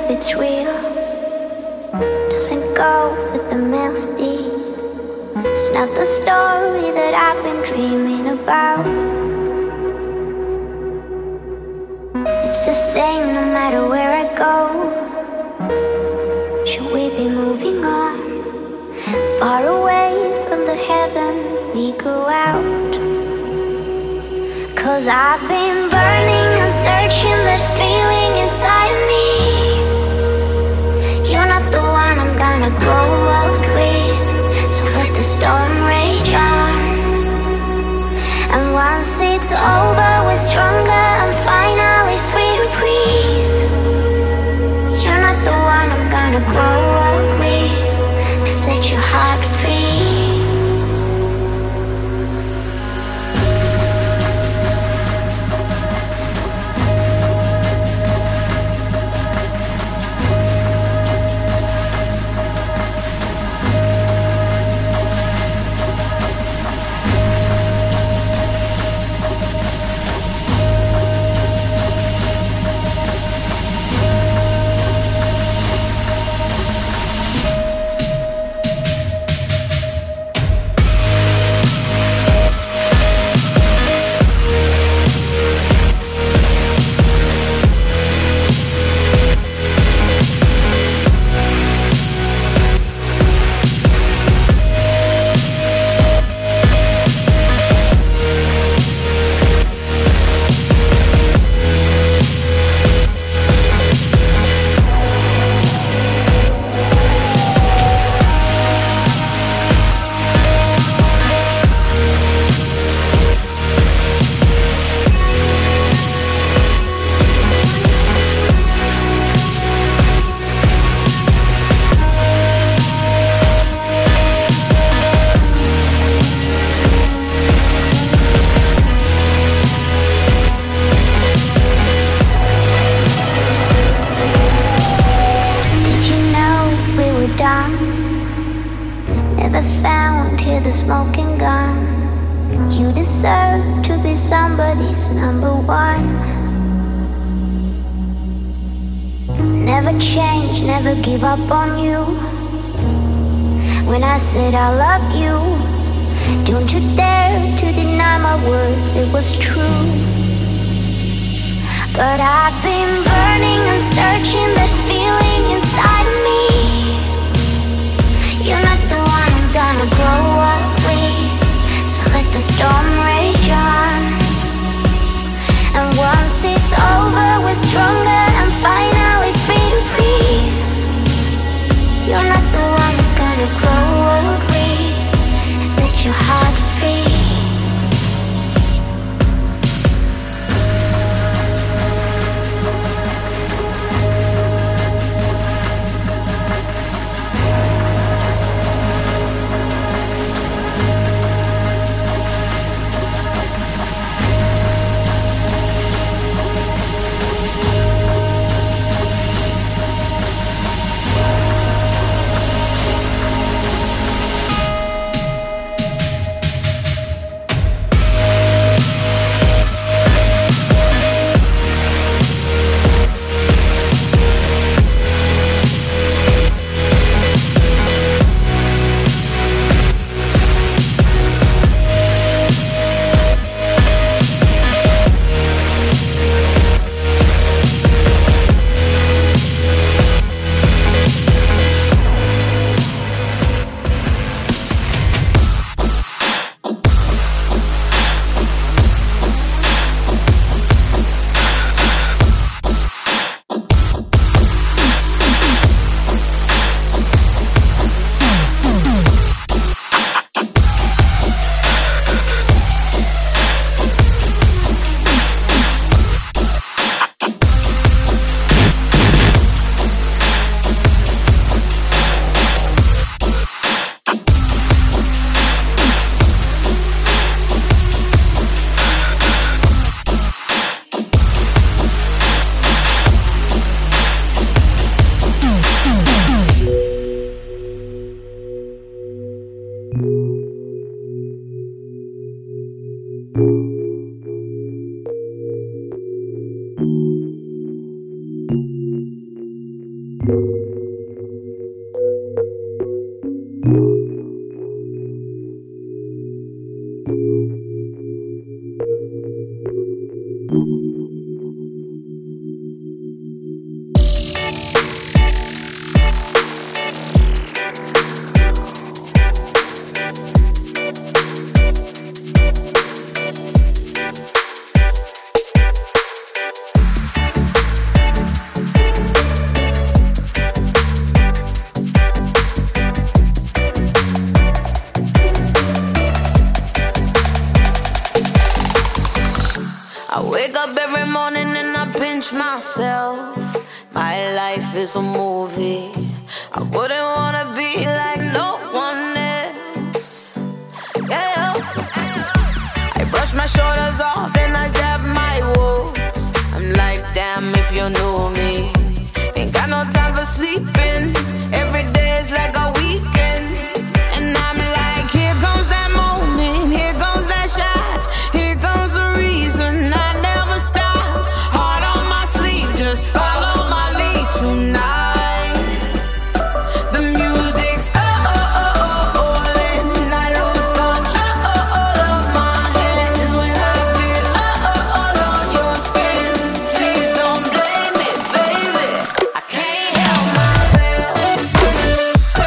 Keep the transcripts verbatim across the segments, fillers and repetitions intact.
if it's real. Doesn't go with the melody. It's not the story that I've been dreaming about. It's the same no matter where I go. Should we be moving on, far away from the heaven we grew out? 'Cause I've been burning and searching that feeling inside of me. You're not the one I'm gonna grow up with, so let the storm rage on. And once it's over, we're stronger and finally free to breathe. You're not the one I'm gonna grow up with, to set your heart free. Smoking gun. You deserve to be somebody's number one. Never change, never give up on you. When I said I love you, don't you dare to deny my words, it was true. But I've been burning and searching that feeling inside of me. You're not the one I'm gonna grow up with, so let the storm rage on. And once it's over, we're stronger and finally free to breathe. You're not the one I'm gonna grow up with, set your heart free. Is a movie. I wouldn't wanna be like no one else. Yeah. I brush my shoulders off, then I dab my woes. I'm like, damn, if you knew me. Ain't got no time for sleeping. Every day is like a weekend. And I'm like, here comes that moment, here comes that shot, here comes the reason I never stop. Heart on my sleeve, just follow my lead tonight. The music's oh oh oh oh oh, and I lose control of my hands when I feel oh oh oh on your skin. Please don't blame me, baby. I can't help myself. I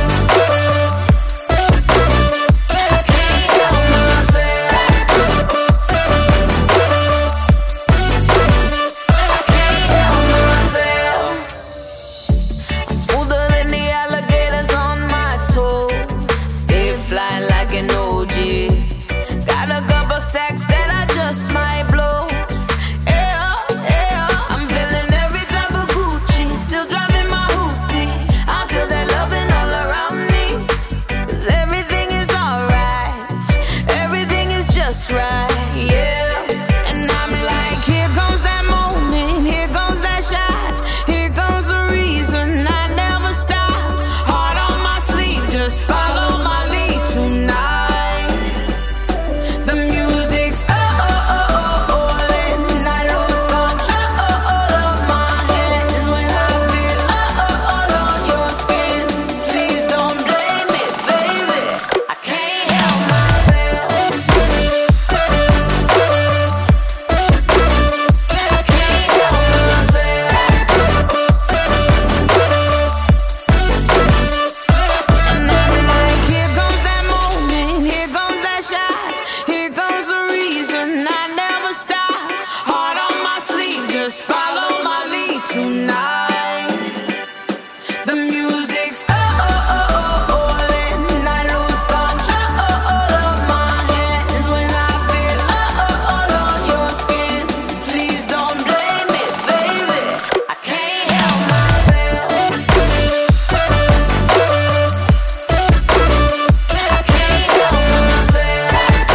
can't help myself. I can't help myself. I'm smoother than the alligators on my toes. Stay fly like an O G. Got a couple stacks that I just might blow. Yeah, yeah. I'm feeling every type of Gucci. Still driving my hoopty. I feel that loving all around me. 'Cause everything is alright. Everything is just right. Yeah. And I'm like, here comes that moment. Here comes that shot. Here comes the reason I never stop. Heart on my sleeve, just follow my lead tonight. The music's oh oh oh oh oh, and I lose control of my hands when I feel oh oh oh on your skin. Please don't blame me, baby. I can't help myself. I can't help myself. And I'm like, here comes that moment, here comes that shot, here comes the reason I never stop. Heart on my sleeve, just follow my lead tonight. The music's oh oh oh oh oh, and I lose control of my hands when I feel oh oh oh on your skin. Please don't blame me, baby. I can't help myself. I can't help myself.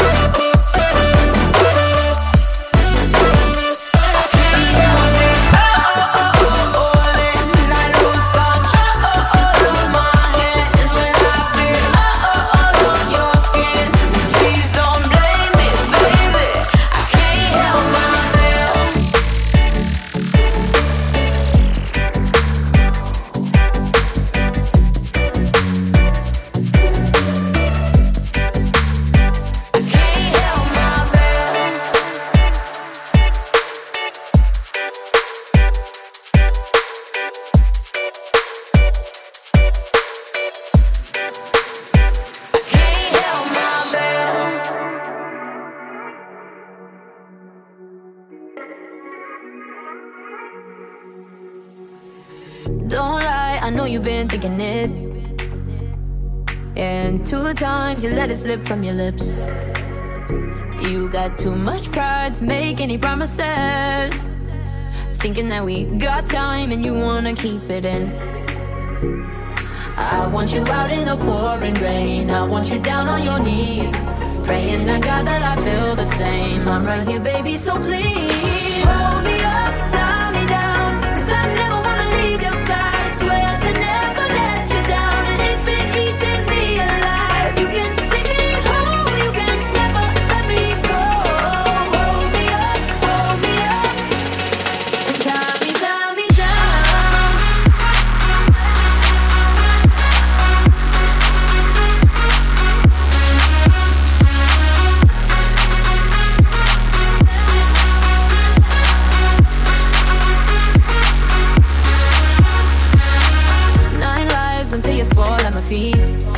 Don't lie, I know you've been thinking it. And two times you let it slip from your lips. You got too much pride to make any promises. Thinking that we got time and you wanna keep it in. I want you out in the pouring rain. I want you down on your knees, praying to God that I feel the same. I'm right here, baby, so please hold me up, tie me down, 'cause I never wanna leave your side. Swear to never let you down, and it's been eating me alive. You can take me home, you can never let me go. Hold me up, hold me up, and tie me, tie me down. feet.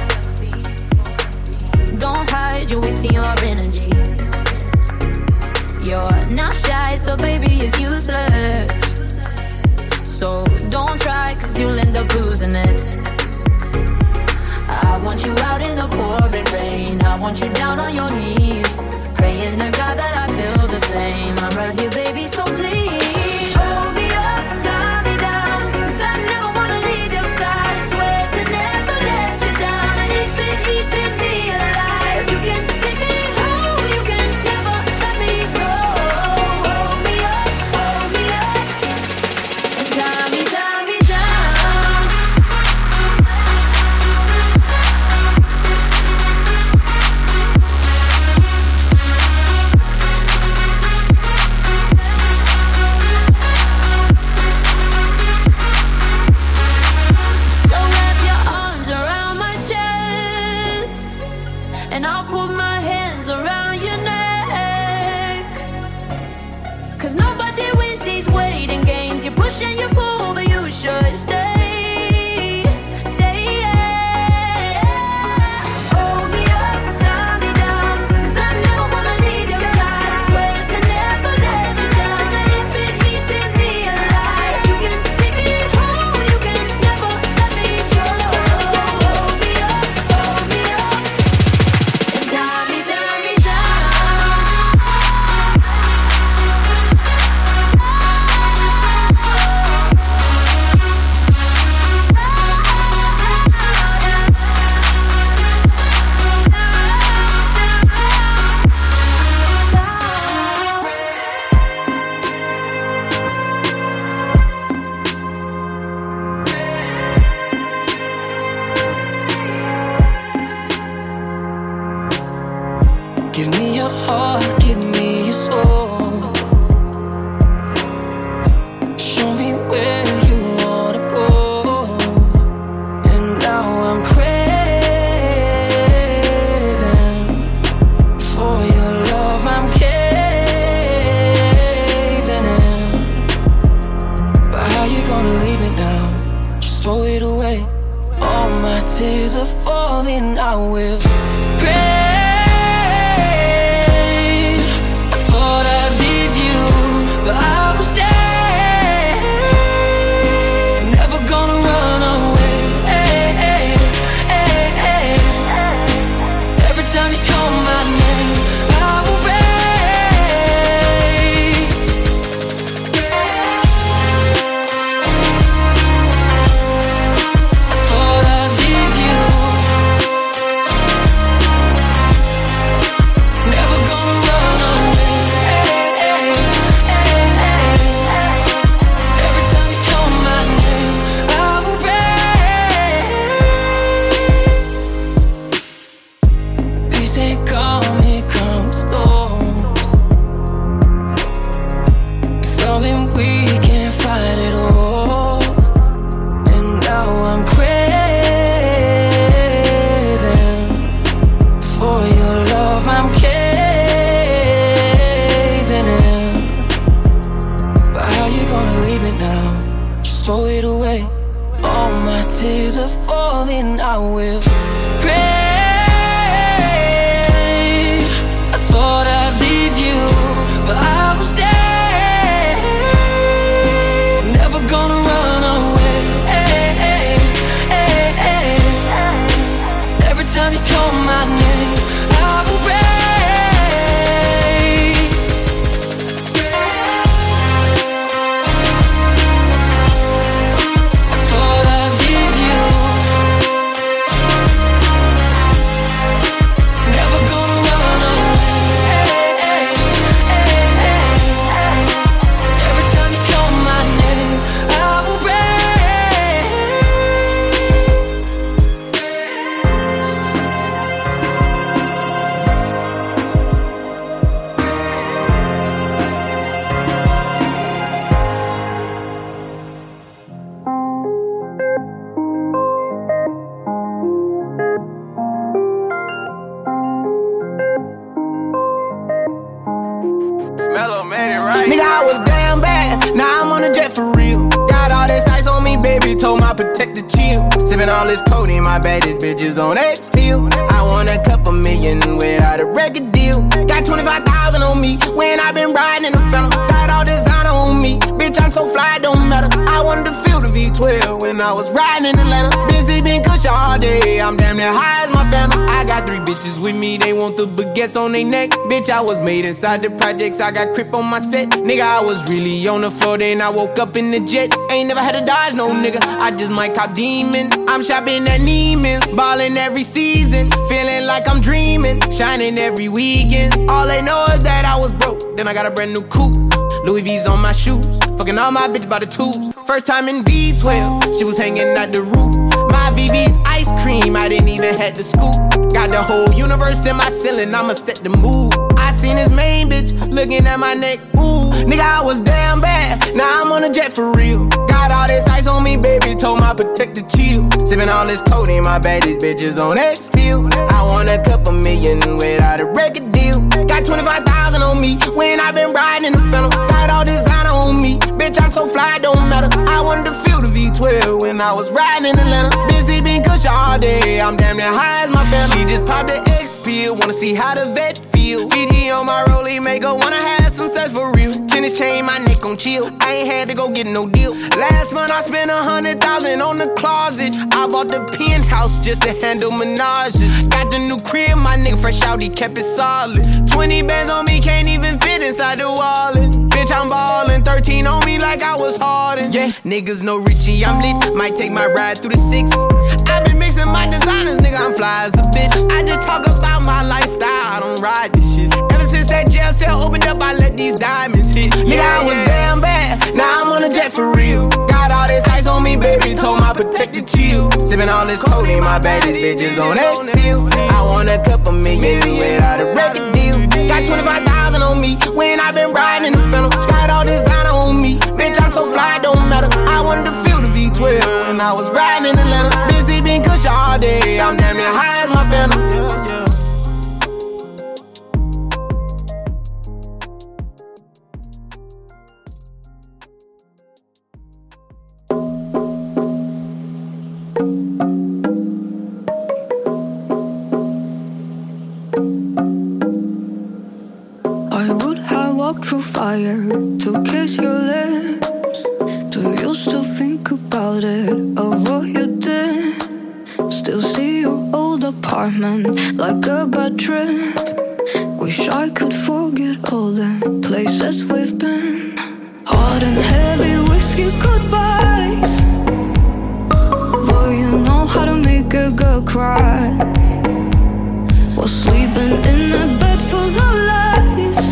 Don't hide, you're wasting your energy. You're not shy, so baby, it's useless. So don't try, cause you'll end up losing it. I want you out in the pouring rain. I want you down on your knees, praying to God that I feel the same. I'm right here, baby, so please hold me up, tie me down, cause I never wanna leave your side. Swear to never let you down, and it's been eating me alive. You can take me home, you can never let me go. Hold me up, hold me up, and tie me, tie me down. And I'll put my hands around your neck, cause nobody wins these waiting games. You push and you pull, but you should stay, stay, yeah. Hold me up, tie me down, cause I never wanna leave your side. Swear to never let you down, and it's been eating me alive. You can take me home, you can never let me go. Hold me up, hold me up, tie me, tie me down. Give me your heart, give me your soul. Show me where you wanna go. And now I'm craving for your love, I'm caving in. But how you gonna leave it now? Just throw it away. All my tears are falling, I will pray. But I will stay, never gonna run away. Every time you call my name, I will raise. I thought I'd leave you, never gonna run away. Throw it away. All my tears are falling, I will pray. I thought I'd leave you, but I will stay, never gonna run away. Every time you call my name, I will raise. my protector chill. Sipping all this codeine, my baddest bitches on X pill. I want a couple million without a record deal. Got twenty-five thousand on me when I been riding in the Phantom. Got all designer on me, bitch, I'm so fly, don't matter. I wanted to feel the V twelve when I was riding in Atlanta. Busy been cush all day, I'm damn near high as my Phantom. I got three bitches with me, they want the baguettes on their neck. Bitch, I was made inside the projects, I got crip on my set. Nigga, I was really on the floor, then I woke up in the jet. Ain't never had to dodge no nigga, I just might cop demon. I'm shopping at Neiman's, ballin' every season. Feeling like I'm dreaming, shining every weekend. All they know is that I was broke, then I got a brand new coupe. Louis V's on my shoes, fucking all my bitches by the tubes. First time in V twelve, she was hanging out the roof. My V V's ice cream, I didn't even have to scoop. Got the whole universe in my ceiling, I'ma set the mood. I seen this main bitch looking at my neck, ooh. Nigga, I was damn bad, now I'm on a jet for real. Got all this ice on me, baby, told my protector chill. Sipping all this codeine, my baddest bitches on X pill. I want a couple million without a record deal. Got twenty-five thousand on me when I been riding in the Phantom. Got all designer on me, bitch, I'm so fly, don't matter. I wanted to feel the V twelve when I was riding in Atlanta. Busy been cush all day, I'm damn near high as my Phantom. She just popped the X pill, wanna see how the vet feel. Fiji on my rollie, make her wanna have some sex for real. Tennis chain, my neck on chill, I ain't had to go get no deal. Last month I spent a hundred thousand on the closet. I bought the penthouse just to handle menages. Got the new crib, my nigga fresh out, he kept it solid. Twenty bands on me, can't even fit inside the wallet. Bitch, I'm ballin', thirteen on me like I was Harden. Yeah, niggas know Richie, I'm lit, might take my ride through the six. I been mixing my designers, nigga, I'm fly as a bitch. I just talk about my lifestyle, I don't ride this shit. Ever since that jail cell opened up, I let these diamonds hit. Nigga, yeah, I was yeah. damn bad, now I'm on a jet for real. Got all this ice on me, baby, told my protector chill. Sipping all this codeine, my baddest bitches on X pill. I want a couple million without a record deal. Got twenty-five thousand on me when I been riding in the Phantom. Got all designer on me, bitch, I'm so fly, don't matter. I wanted to feel the V twelve when I was riding in Atlanta. Busy been cush all day, I'm damn near high as my Phantom. Yeah, yeah. Through fire to kiss your lips. Do you still think about it, of what you did? Still see your old apartment like a bad trip. Wish I could forget all the places we've been. Hot and heavy whiskey goodbyes. Boy, you know how to make a girl cry. While sleeping in a bed full of lies.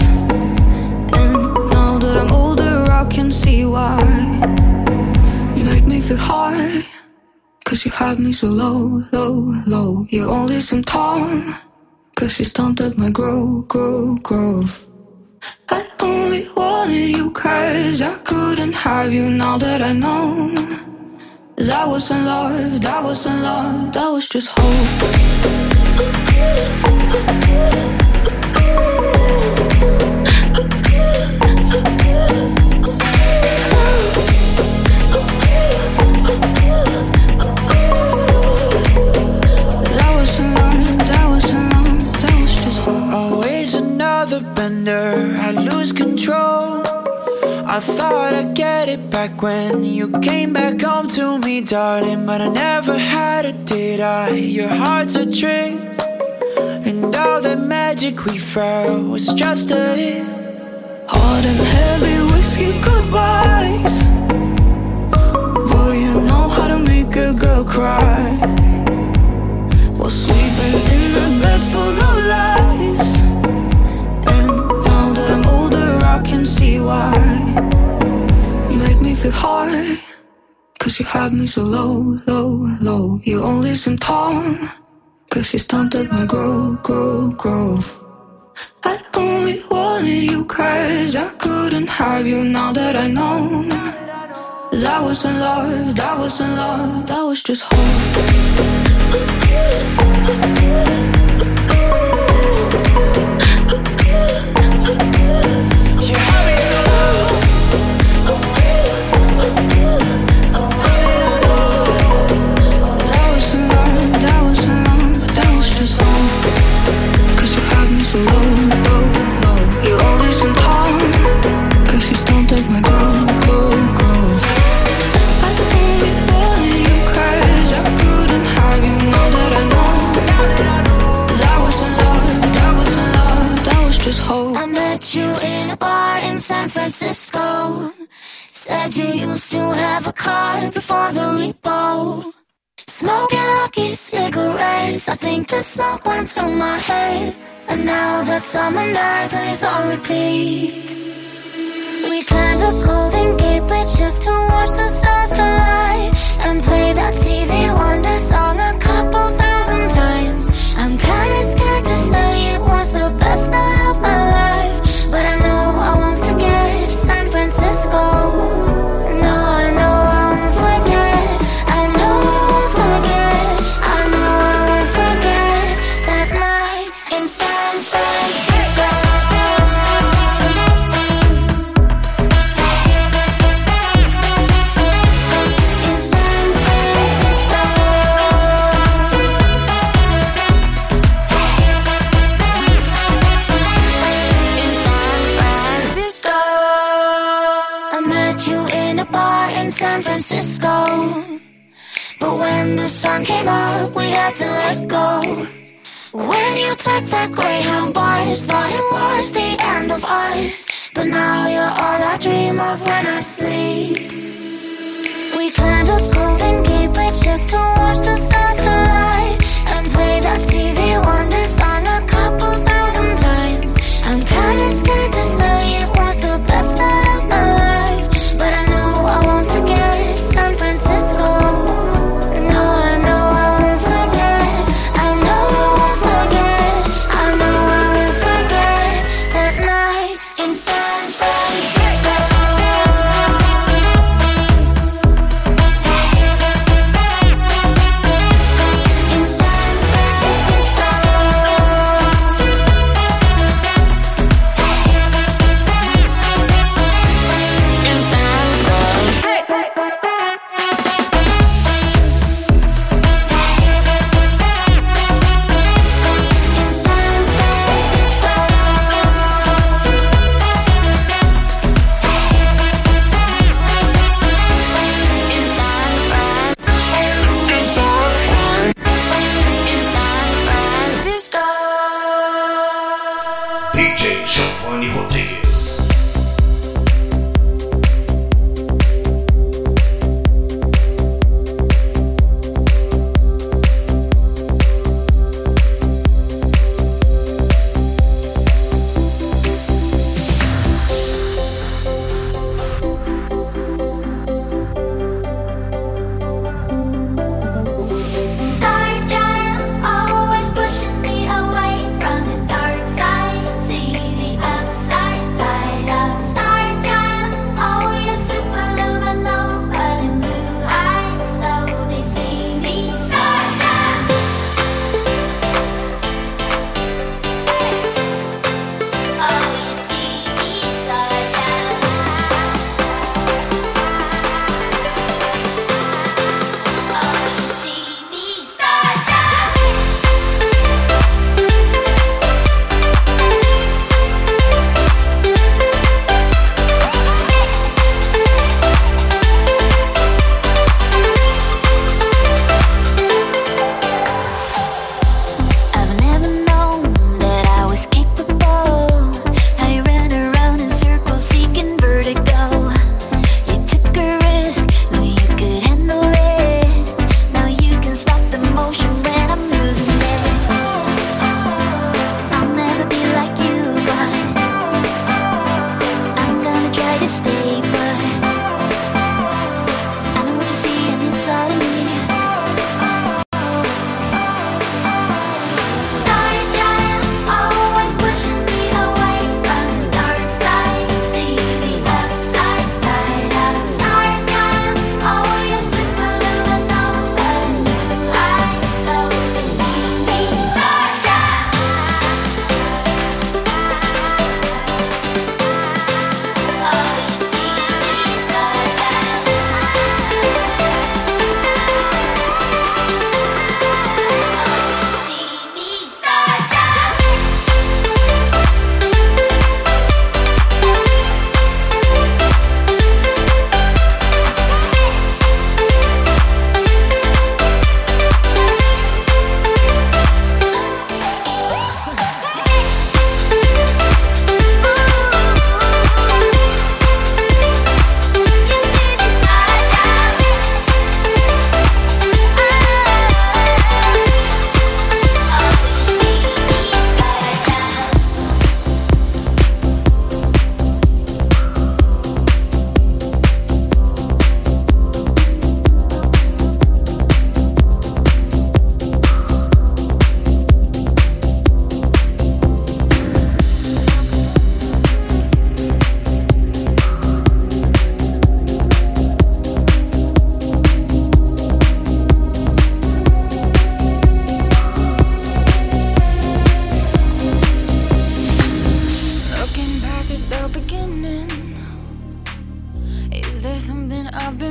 I'm older, I can see why. You made me feel high, cause you had me so low, low, low. You only seem tall, cause you stunted my growth, growth, growth. I only wanted you cause I couldn't have you. Now that I know that wasn't love, that wasn't love, that was just hope. Always another bender, I lose control. I thought I'd get it back when you came back home to me, darling. But I never had it, did I? Your heart's a trick, and all the magic we felt was just a hit. Hot and heavy whiskey goodbyes. Boy, you know how to make a girl cry. While sleeping in a bed full of lies. And now that I'm older, I can see why. You made me feel high, cause you had me so low, low, low. You only seem tall, cause you stunted my growth, growth, growth. I only wanted you cause I couldn't have you. Now that I know that wasn't love, that wasn't love, that was just hope. have a car before the repo. Smoking lucky cigarettes, I think the smoke went to my head. And now that summer night plays on repeat. We climbed the Golden Gate Bridge just to watch the stars collide, and play that Stevie Wonder song a couple thousand times. I'm kinda scared to say it was the best night of my life, but I know I won't forget San Francisco. No, I know I won't forget. I know I won't forget. I know I won't forget that night in San Francisco. In San Francisco. In San Francisco. I met you in a bar in San Francisco, but when the sun came up, we had to let go. When you took that Greyhound bus, thought it was the end of us, but now you're all I dream of when I sleep. We climbed the Golden Gate Bridge just to watch the stars collide, and play that Stevie Wonder song a couple thousand times. I'm kinda scared to say it was the best night of my life, but I know I won't forget San Francisco. No, I know I won't forget. I know I won't forget. I know I won't forget that night in San Francisco. In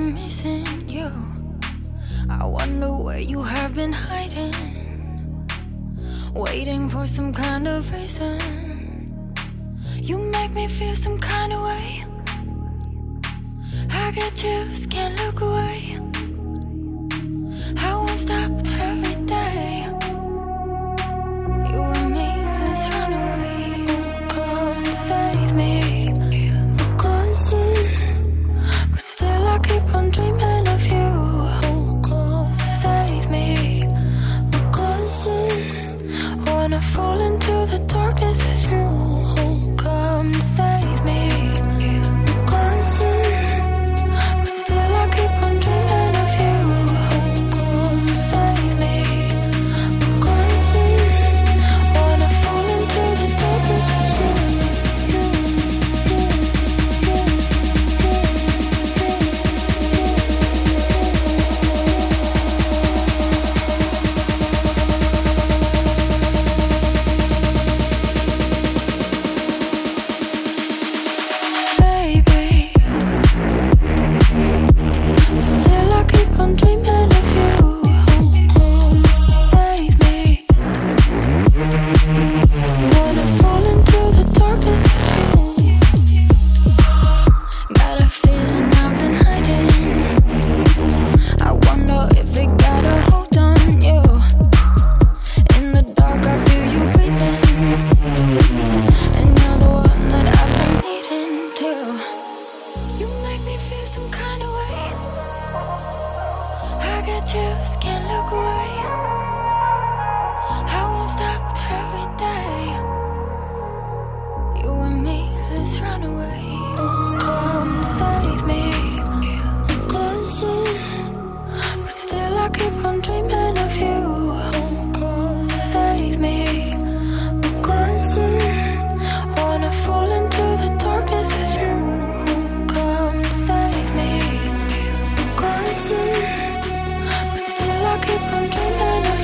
I'm missing you. I wonder where you have been hiding, waiting for some kind of reason. You make me feel some kind of way. I get chills, can't look away. I won't stop every day. You and me, let's run away. Come save me. I'm crazy, but still I keep on dreaming of you. Come save me. I'm crazy, wanna fall into the darkness with you. Come save me. I'm crazy, but still I keep on dreaming of you. Come save me. I'm crazy, wanna fall into the darkness with you. Baby, still I keep on dreaming of you. Come save me. Wanna fall into the darkness with you. Got a feeling I've been hiding. I wonder if it got a hold on you. In the dark I feel you breathing, and you're the one that I've been needing to. You make me feel some kind of way. I get chills, can't look away. I won't stop every day. You and me, let's run away. Come save me. I'm crazy, but still I keep on dreaming of you. Come save me. I'm crazy, wanna fall into the darkness with you. Come save me. I'm crazy, but still I keep on dreaming of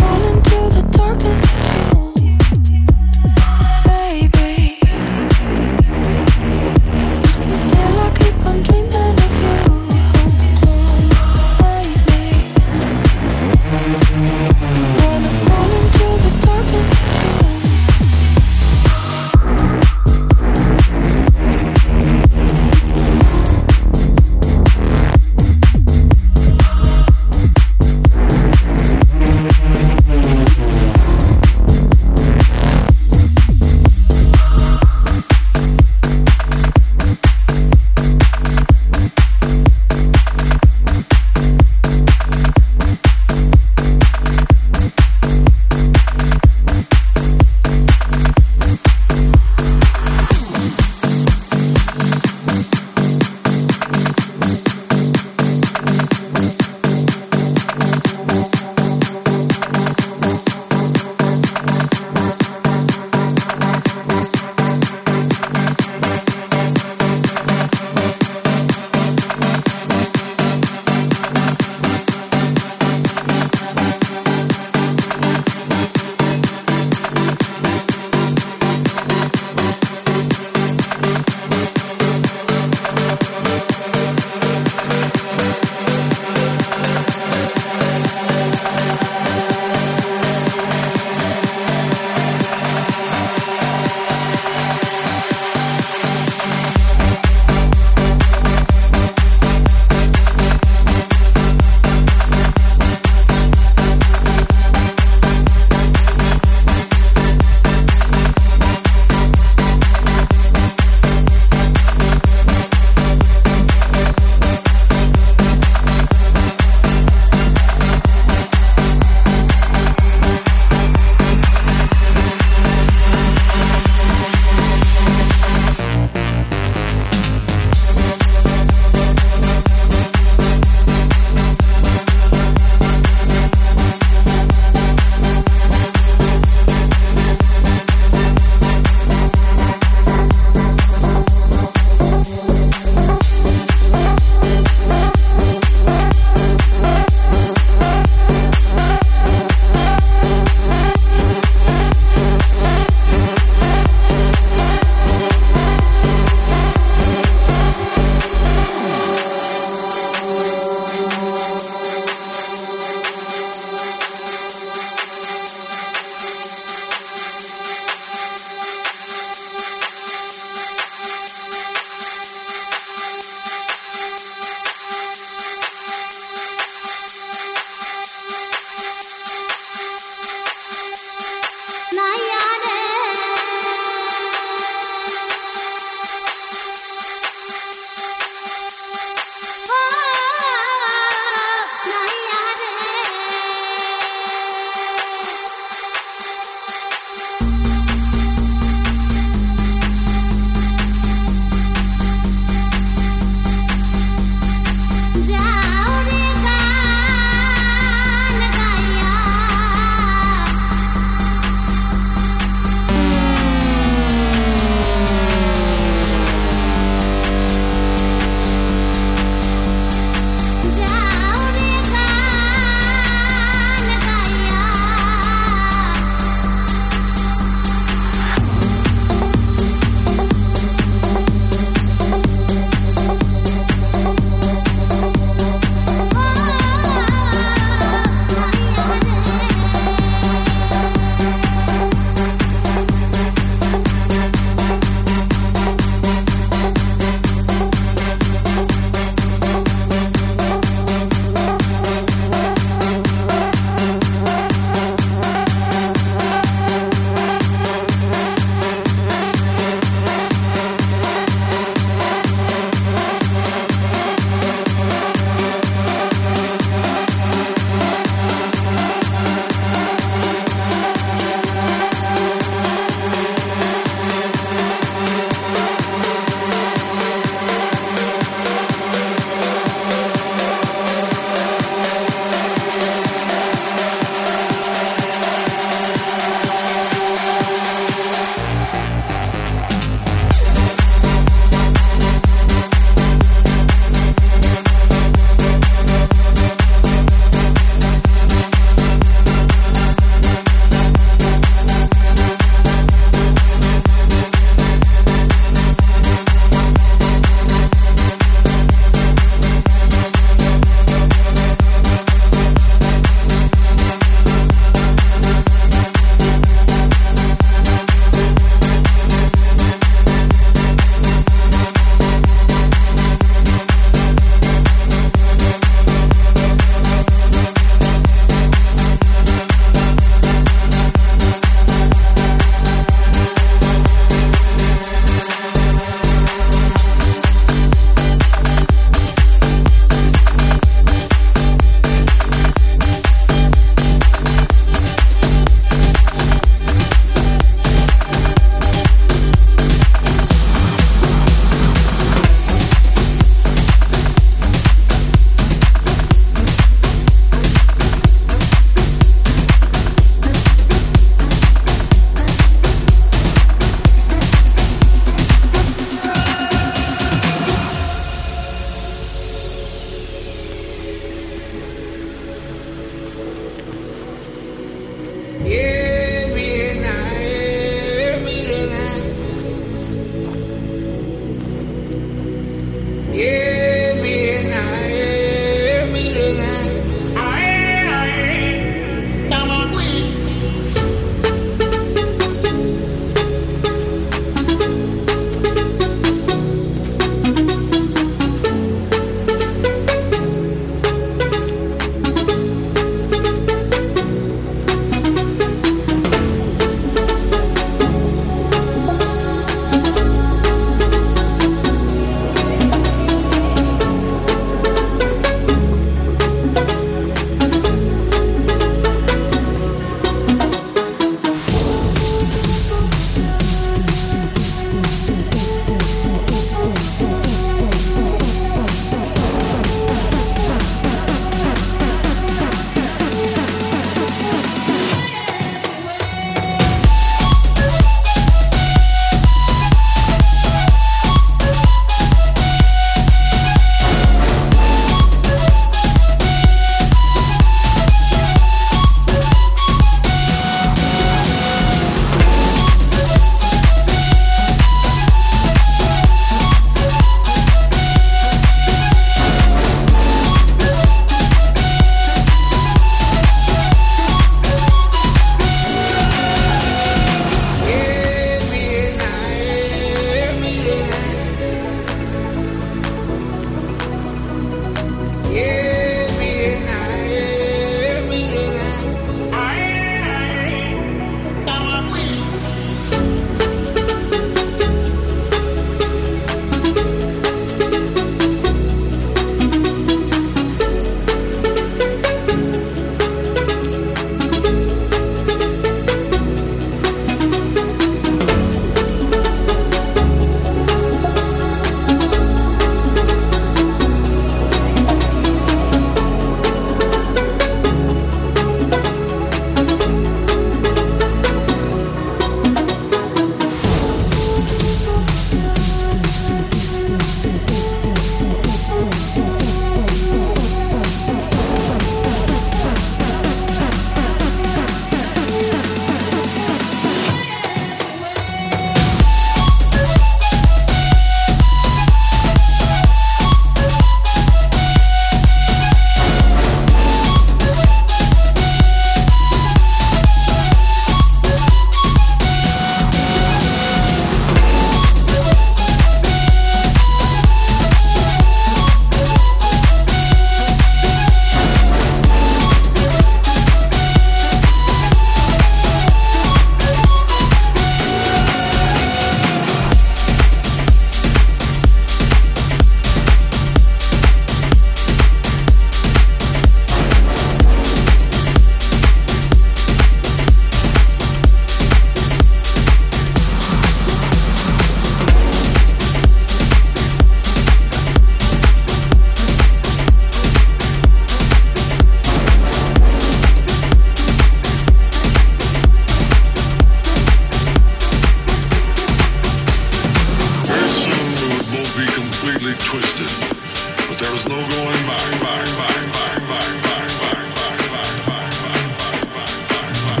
twisted, but there is no going back, back, back, back, back, back, back, back, back, back, back, back,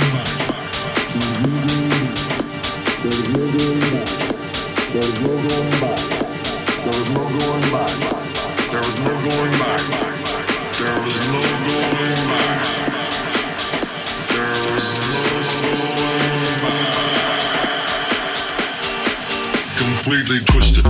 There is no going back. There is no going back. There is no going back. There is no going back. There is no going back. There is no going back. Completely twisted.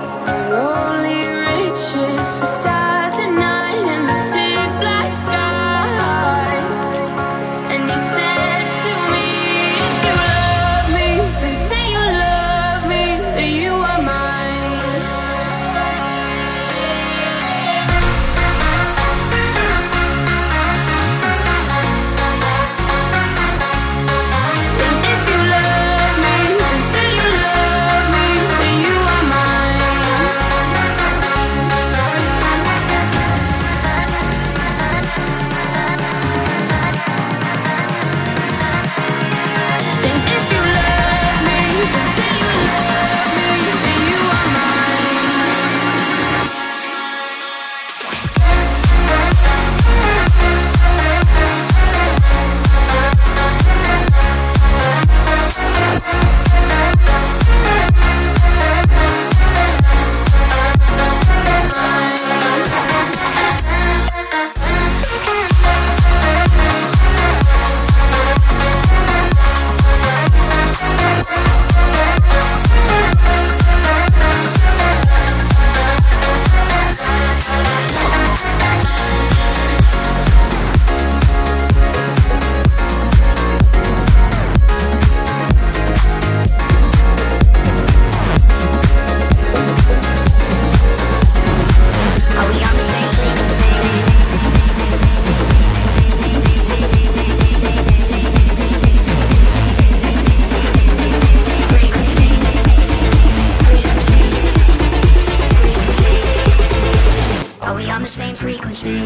Stars at night and the big black sky. Are we on the same frequency?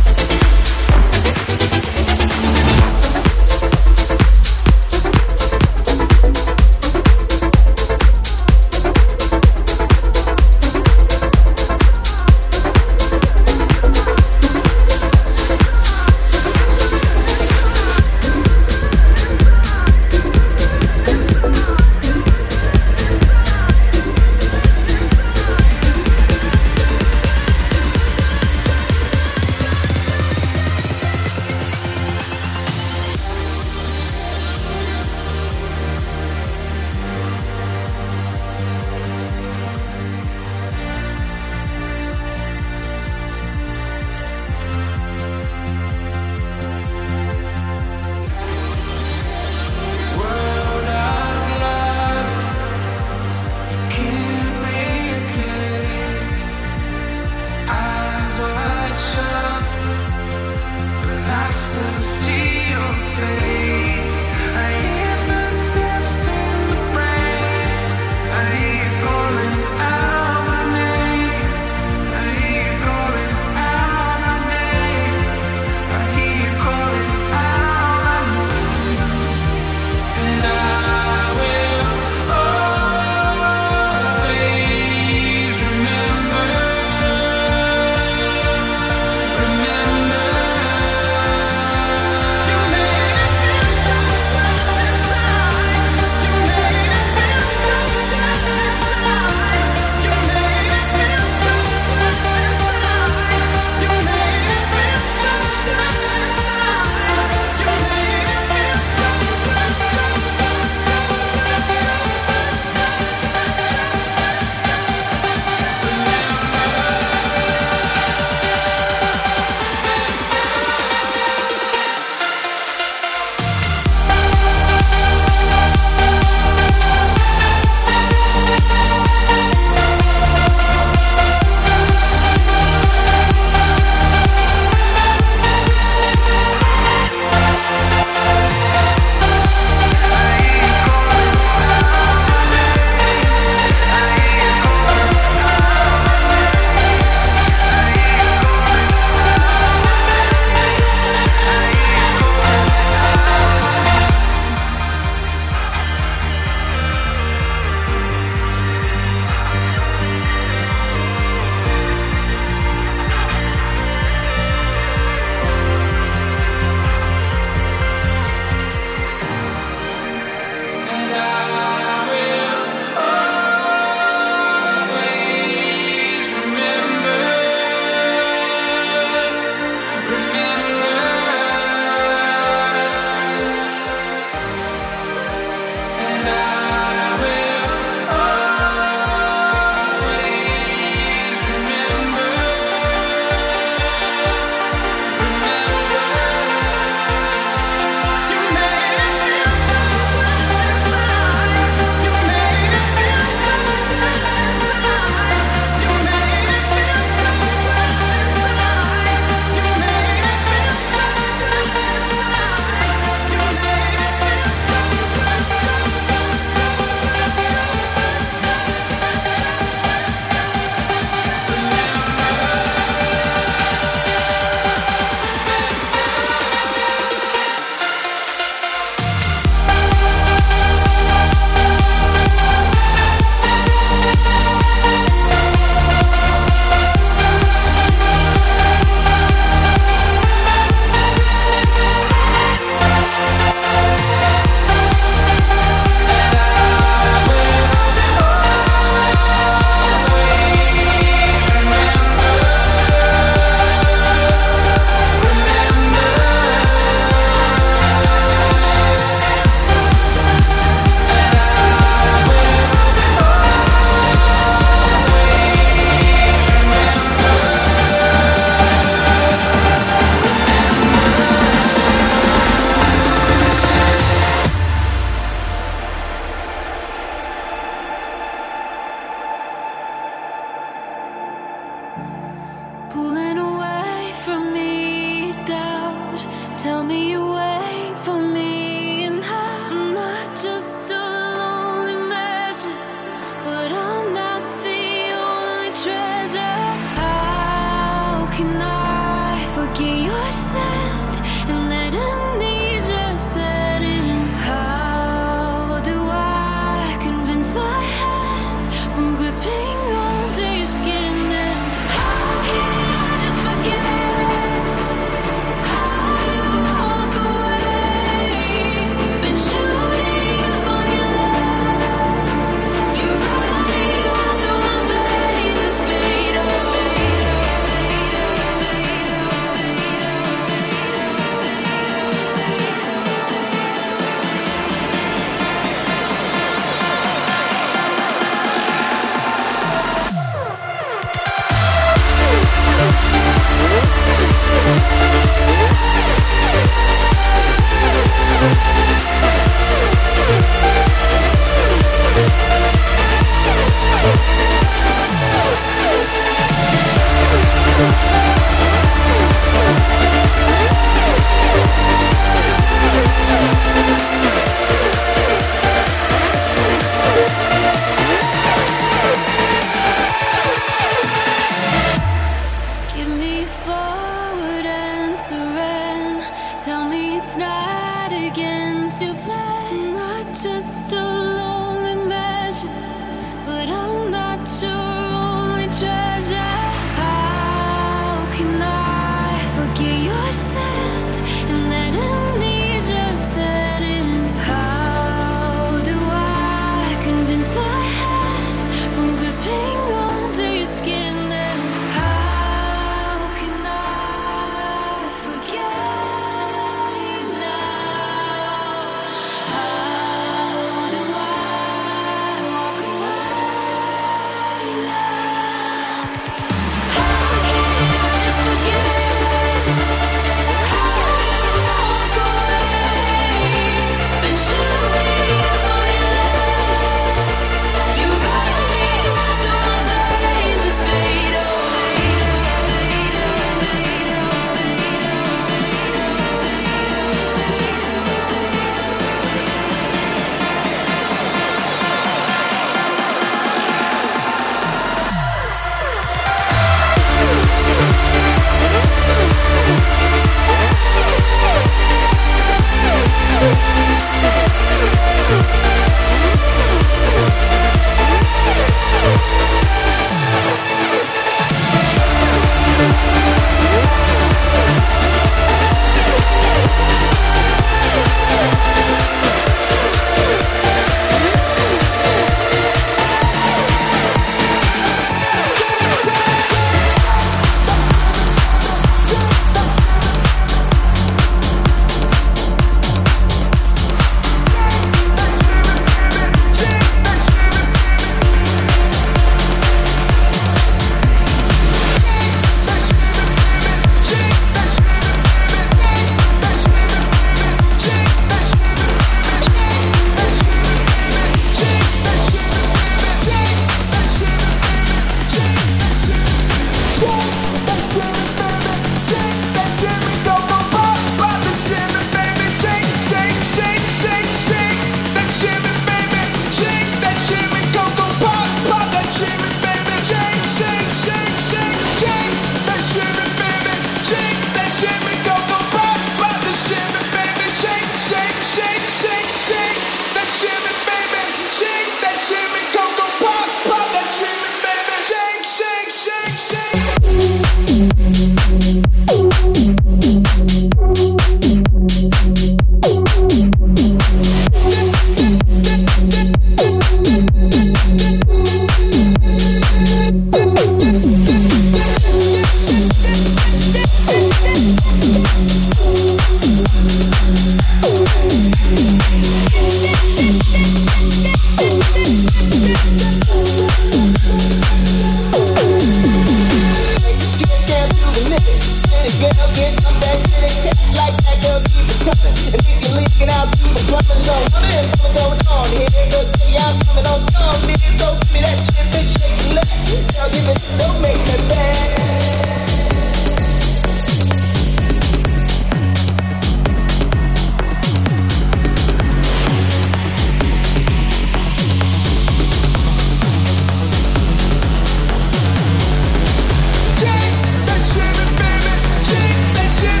Shake that shimmy, baby. Shake that shimmy.